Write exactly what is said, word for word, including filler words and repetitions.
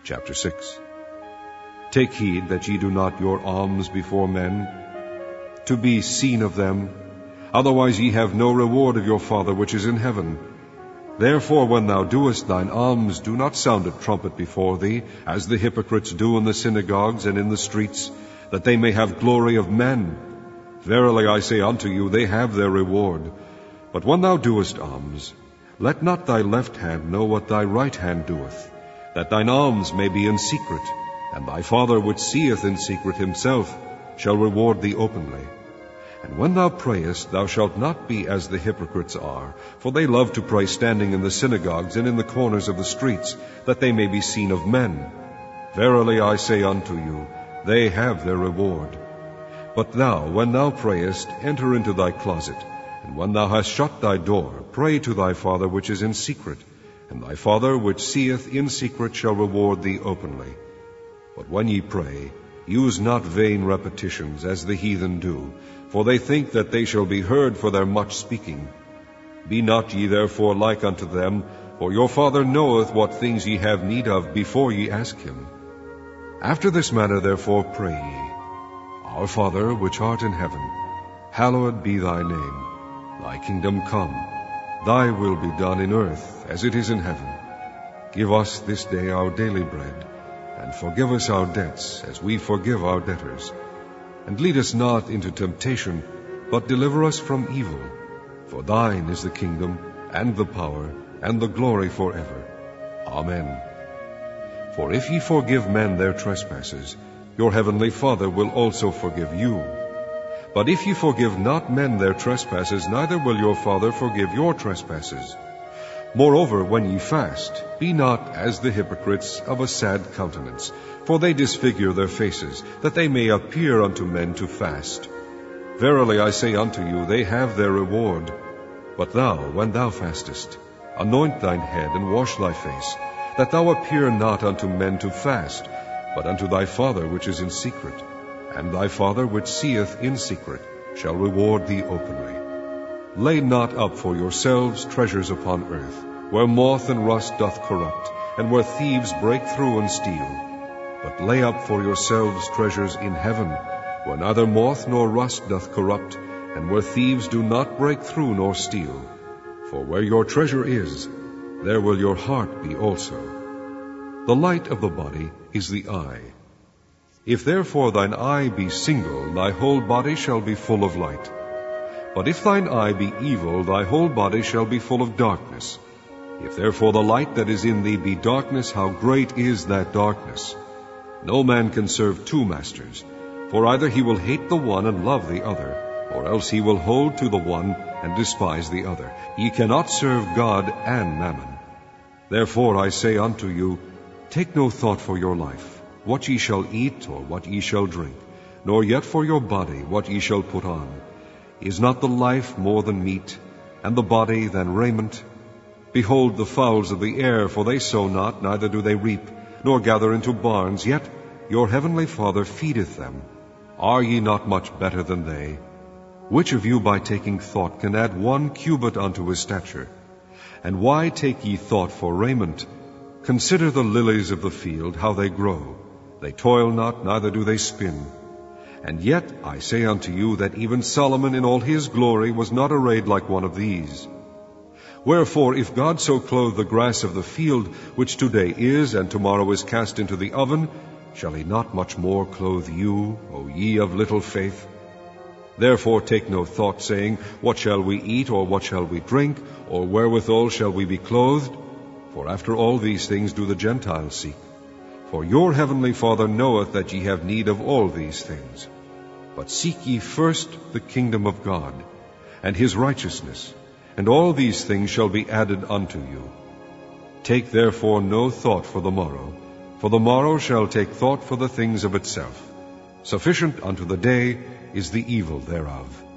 Chapter six. Take heed that ye do not your alms before men, to be seen of them, otherwise ye have no reward of your Father which is in heaven. Therefore when thou doest thine alms, do not sound a trumpet before thee, as the hypocrites do in the synagogues and in the streets, that they may have glory of men. Verily I say unto you, they have their reward. But when thou doest alms, let not thy left hand know what thy right hand doeth, that thine alms may be in secret, and thy Father which seeth in secret himself shall reward thee openly. And when thou prayest, thou shalt not be as the hypocrites are, for they love to pray standing in the synagogues and in the corners of the streets, that they may be seen of men. Verily I say unto you, they have their reward. But thou, when thou prayest, enter into thy closet, and when thou hast shut thy door, pray to thy Father which is in secret, and thy Father which seeth in secret shall reward thee openly. But when ye pray, use not vain repetitions, as the heathen do, for they think that they shall be heard for their much speaking. Be not ye therefore like unto them, for your Father knoweth what things ye have need of before ye ask him. After this manner therefore pray ye, Our Father which art in heaven, hallowed be thy name. Thy kingdom come, thy will be done in earth as it is in heaven. Give us this day our daily bread, and forgive us our debts as we forgive our debtors. And lead us not into temptation, but deliver us from evil. For thine is the kingdom, and the power, and the glory forever. Amen. For if ye forgive men their trespasses, your heavenly Father will also forgive you. But if ye forgive not men their trespasses, neither will your Father forgive your trespasses. Moreover, when ye fast, be not as the hypocrites of a sad countenance, for they disfigure their faces, that they may appear unto men to fast. Verily I say unto you, they have their reward. But thou, when thou fastest, anoint thine head, and wash thy face, that thou appear not unto men to fast, but unto thy Father which is in secret. And thy Father which seeth in secret shall reward thee openly. Lay not up for yourselves treasures upon earth, where moth and rust doth corrupt, and where thieves break through and steal. But lay up for yourselves treasures in heaven, where neither moth nor rust doth corrupt, and where thieves do not break through nor steal. For where your treasure is, there will your heart be also. The light of the body is the eye. If therefore thine eye be single, thy whole body shall be full of light. But if thine eye be evil, thy whole body shall be full of darkness. If therefore the light that is in thee be darkness, how great is that darkness! No man can serve two masters, for either he will hate the one and love the other, or else he will hold to the one and despise the other. Ye cannot serve God and mammon. Therefore I say unto you, take no thought for your life, what ye shall eat or what ye shall drink, nor yet for your body what ye shall put on. Is not the life more than meat, and the body than raiment? Behold the fowls of the air, for they sow not, neither do they reap, nor gather into barns, yet your heavenly Father feedeth them. Are ye not much better than they? Which of you by taking thought can add one cubit unto his stature? And why take ye thought for raiment? Consider the lilies of the field, how they grow. They toil not, neither do they spin. And yet I say unto you that even Solomon in all his glory was not arrayed like one of these. Wherefore, if God so clothe the grass of the field, which today is, and tomorrow is cast into the oven, shall he not much more clothe you, O ye of little faith? Therefore take no thought, saying, what shall we eat, or what shall we drink, or wherewithal shall we be clothed? For after all these things do the Gentiles seek. For your heavenly Father knoweth that ye have need of all these things. But seek ye first the kingdom of God, and his righteousness, and all these things shall be added unto you. Take therefore no thought for the morrow, for the morrow shall take thought for the things of itself. Sufficient unto the day is the evil thereof.